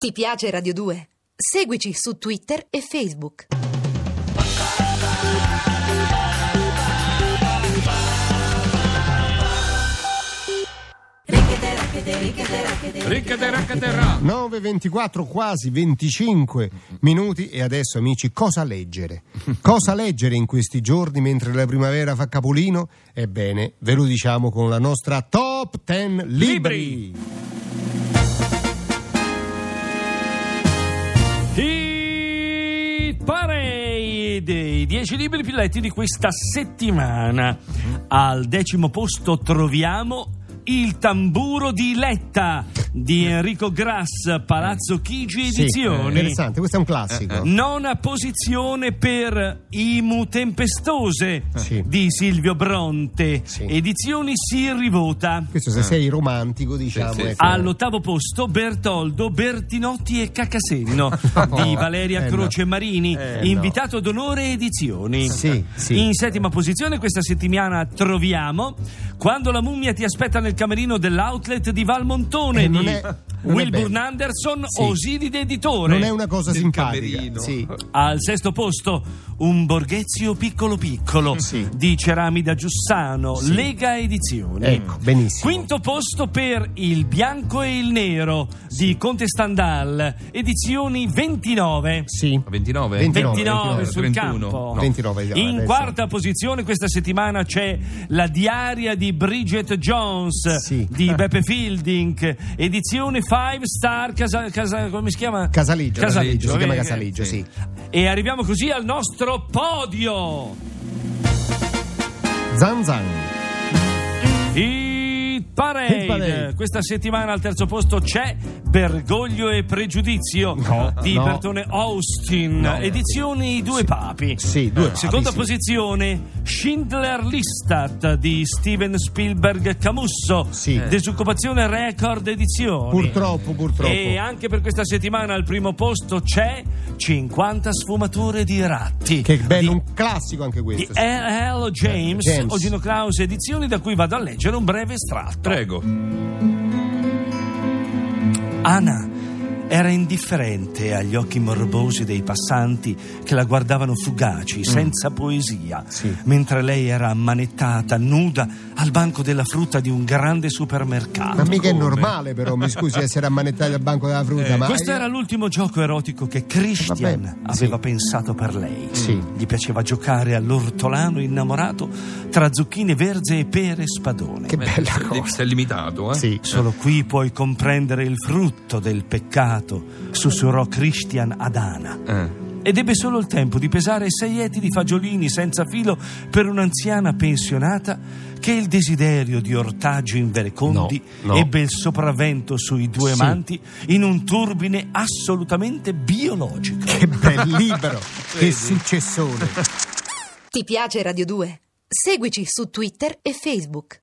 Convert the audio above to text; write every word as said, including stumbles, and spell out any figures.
Ti piace Radio due? Seguici su Twitter e Facebook. nove e ventiquattro, quasi venticinque minuti. E adesso, amici, cosa leggere? Cosa leggere in questi giorni mentre la primavera fa capolino? Ebbene, ve lo diciamo con la nostra Top dieci Libri. Hit Parade, i dieci libri più letti di questa settimana. Al decimo posto troviamo Il tamburo di Letta di Enrico Grass, Palazzo Chigi Edizioni. Sì, interessante, questo è un classico. Nona posizione per Imu Tempestose sì. di Silvio Bronte, sì. Edizioni Si Rivota. Questo se eh. sei romantico, diciamo. Sì, sì, ecco. All'ottavo posto Bertoldo, Bertinotti e Cacasenno no. di Valeria eh, Croce no. Marini, eh, invitato no. d'onore Edizioni. Sì, sì. In settima posizione questa settimana troviamo Quando la mummia ti aspetta nel camerino dell'outlet di Valmontone, Eh, non di è- non è Wilbur bello. Anderson, Sì. Osidide Editore. Non è una cosa Del simpatica. camerino. Sì. Al sesto posto Un Borghezio piccolo piccolo Sì. di Ceramida Giussano, Sì. Lega Edizioni. Ecco, benissimo. Quinto posto per Il bianco e il nero di Conte Stendhal, Edizioni ventinove. Sì. ventinove? ventinove, ventinove sul trentuno. campo. No. ventinove, In adesso. quarta posizione questa settimana c'è La diaria di Bridget Jones Sì. di Beppe Fielding, edizione Five Star casa, casa, come si chiama? Casaleggio, Casaleggio, si chiama eh, Casaleggio, sì. E arriviamo così al nostro podio. Zan Zan. Hit Parade. Hit Parade. Questa settimana al terzo posto c'è Bergoglio e Pregiudizio No, di no. Bertone Austin, No. edizioni I Due Papi. Sì, due papi, Seconda sì. posizione Schindler Listat di Steven Spielberg Camusso, Sì. Disoccupazione Record Edizioni. Purtroppo, purtroppo. E anche per questa settimana al primo posto c'è cinquanta sfumature di ratti. Che bello, di un classico anche di questo. L L. James, James. Ogino Klaus Edizioni, da cui vado a leggere un breve estratto. Prego. Anna era indifferente agli occhi morbosi dei passanti che la guardavano fugaci, senza poesia, Sì. mentre lei era ammanettata, nuda, al banco della frutta di un grande supermercato. Ma mica è come? normale, però, mi scusi, essere ammanettati al banco della frutta. Eh, ma Questo era l'ultimo gioco erotico che Christian Vabbè, aveva sì. pensato per lei. Sì. Gli piaceva giocare all'ortolano innamorato tra zucchine verze e pere spadone. Che bella Si è- cosa. Si è limitato, eh? Sì. Solo qui puoi comprendere il frutto del peccato, sussurrò Christian ad Anna. Eh. Ed ebbe solo il tempo di pesare sei etti di fagiolini senza filo per un'anziana pensionata che il desiderio di ortaggi inverecondi No, no. ebbe il sopravvento sui due Sì. amanti in un turbine assolutamente biologico. Che bel libro. Che successone. Ti piace Radio due? Seguici su Twitter e Facebook.